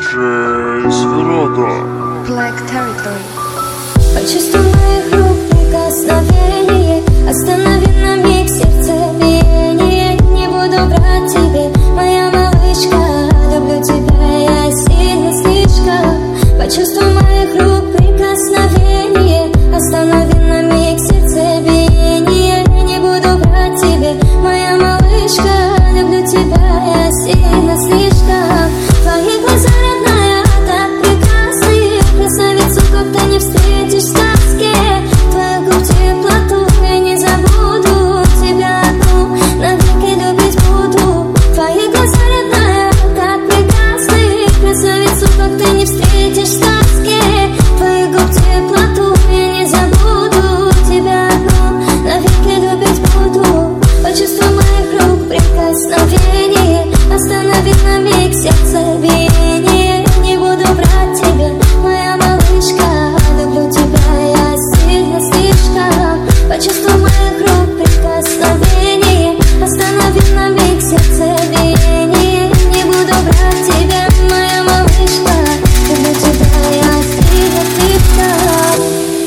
Чейз Рода. Black Territory. Почувствуй моих рук прикосновение, останови на миг сердцебиение. Не буду врать тебе, моя малышка, люблю тебя я сильно слишком. Почувствуй моих рук прикосновение, останови на миг сердцебиение. Не буду врать тебе, моя малышка, люблю тебя я сильно слишком. Твои глаза, родная, так прекрасны, красавицу, как ты не встретишь в сказке. Твоих губ теплоту я не забуду, тебя одну навеки любить буду. Твои глаза, родная, так прекрасны, красавицу, как ты не встретишь в сказке. Твоих губ теплоту я не забуду, тебя одну навеки любить буду. Почувствуй моих рук прикосновение, останови на миг сердцебиение. Не буду врать тебе, моя малышка, люблю тебя я сильно слишком. Почувствуй моих рук прикосновение, останови на миг сердцебиение. Не буду врать тебе, моя малышка, люблю тебя я сильно слишком.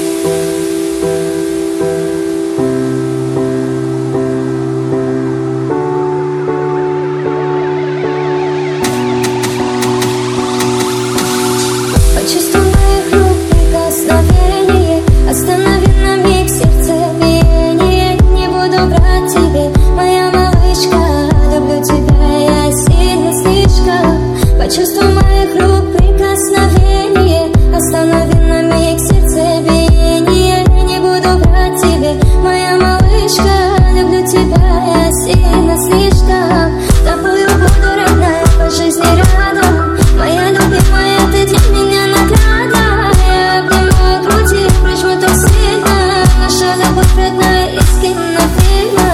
Почувствуй моих рук прикосновение, останови на миг сердцебиение. Не буду врать тебе, моя малышка, люблю тебя я сильно слишком. Почувствуй моих рук прикосновение, останови на миг сердцебиение. Не буду врать тебе, моя малышка, люблю тебя я сильно слишком. Тобою буду, родная, по жизни рядом. Моя любимая, ты для меня награда. Я обнимаю груди, прижму так сильно. Наша любовь родная из кинофильма.